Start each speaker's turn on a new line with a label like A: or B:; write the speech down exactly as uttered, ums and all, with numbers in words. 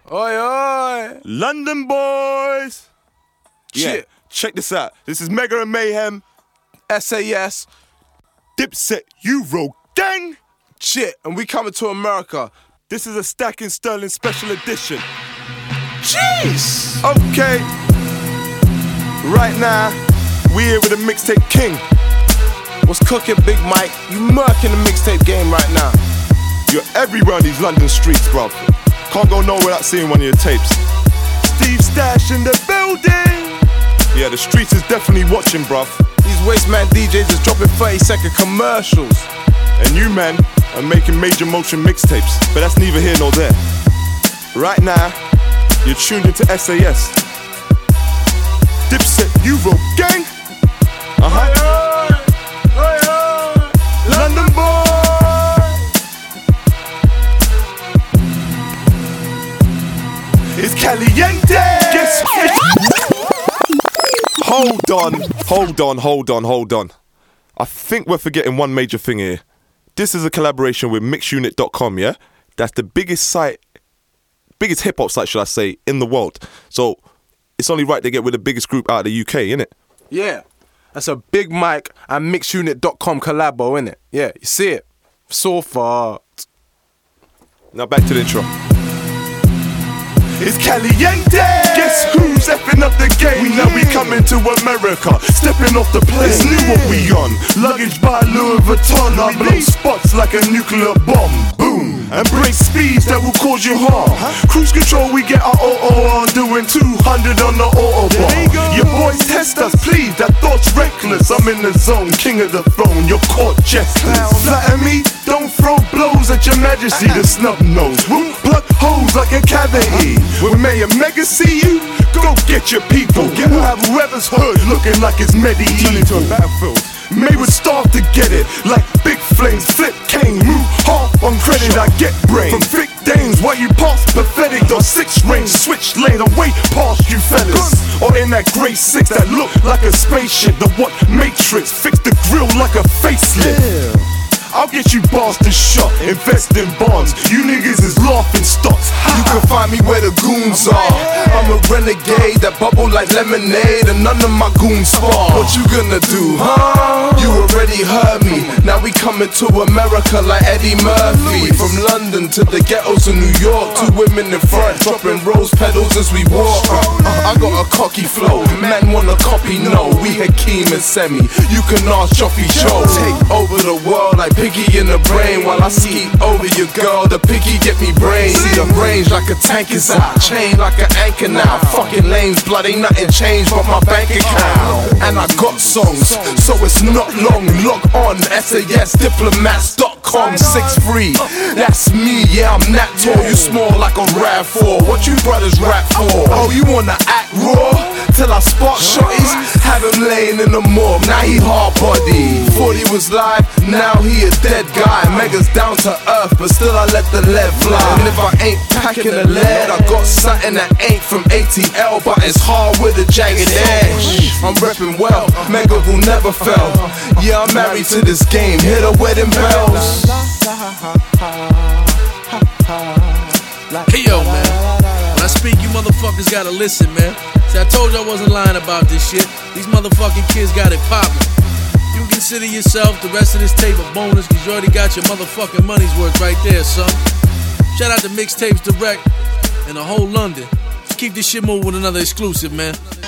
A: Oi, oi.
B: London boys. Yeah,
A: Shit.
B: check this out. This is Mega and Mayhem.
A: S A S.
B: Dipset Euro Gang.
A: Shit, and we coming to America.
B: This is a Stacking Sterling special edition.
A: Jeez.
B: Okay. Right now, we here with the Mixtape King.
A: What's cooking, Big Mike? You murking the mixtape game right now.
B: You're everywhere on these London streets, bruv. Can't go nowhere without seeing one of your tapes. Steve Stash in the building. Yeah, the streets is definitely watching, bruv.
A: These Wasteman D Js is dropping thirty second commercials.
B: And you, man, are making major motion mixtapes. But that's neither here nor there. Right now, you're tuned into S A S. Dipset Euro Gang. Uh-huh. London boy. It's caliente. Guess Hold on, hold on, hold on, hold on. I think we're forgetting one major thing here. This is a collaboration with mix unit dot com, yeah? That's the biggest site, biggest hip-hop site, should I say, in the world. So it's only right they get with the biggest group out of the U K, innit?
A: Yeah. That's a Big Mike and mix unit dot com collabo, innit? Yeah, you see it? So far.
B: Now back to the intro. It's caliente. Guess who's effing up the game? Now we coming to America, stepping off the plane. It's new what we on. Luggage by Louis Vuitton. I blow spots like a nuclear bomb. Boom. And break speeds that will cause you harm. Cruise control, we get our auto on, doing two hundred on the autobahn. Your boys test us, please. That thought's reckless. I'm in the zone, king of the throne. You're caught jesters. Flatter me, don't throw blows at your majesty. The snub nose will plug holes like a cavity. When Mayor Mega see you, go get your people. We'll have whoever's hood looking like it's medieval. May would starve to get it, like big flames, flip cane, move half on credit, I get brain. From thick dames, why you pass pathetic, or six range, switch lane, or way past you fellas. Or in that grey six that look like a spaceship, the what Matrix, fix the grill like a facelift. I'll get you bars to shot, invest in bonds. You niggas is laughing stocks.
A: You can find me where the goons are. I'm a renegade that bubble like lemonade, and none of my goons spar. What you gonna do, huh? You already heard me. Now we coming to America like Eddie Murphy. From London to the ghettos of New York, two women in front dropping rose petals as we walk. Uh, uh, I got a cocky flow, man wanna copy, no. We Hakeem and Semi, you can ask Choppy Joe. Take over the world like Piggy in the brain, while I ski over your girl. The piggy get me brain. See the range like a tank is out, chain like an anchor now. Fucking lanes, blood ain't nothing changed but my bank account. And I got songs, so it's not long. Log on S A S diplomats dot com. six three, that's me. Yeah, I'm that tall. You small like a rap four. What you brothers rap for? Oh, you wanna act raw? Till I spot shotties, have him laying in the morgue. Now he hard body. Thought he was live, now he a dead guy. Mega's down to earth, but still I let the lead fly. And if I ain't packing the lead, I got something that ain't from A T L, but it's hard with a jagged edge. I'm reppin' well, Mega will never fail. Yeah, I'm married to this game, hear the wedding bells.
C: Hey yo, man, when I speak, you motherfuckers gotta listen, man. See, I told you I wasn't lying about this shit. These motherfucking kids got it poppin'. You consider yourself the rest of this tape a bonus, cause you already got your motherfucking money's worth right there, son. Shout out to Mixtapes Direct and the whole London. Let's keep this shit moving with another exclusive, man.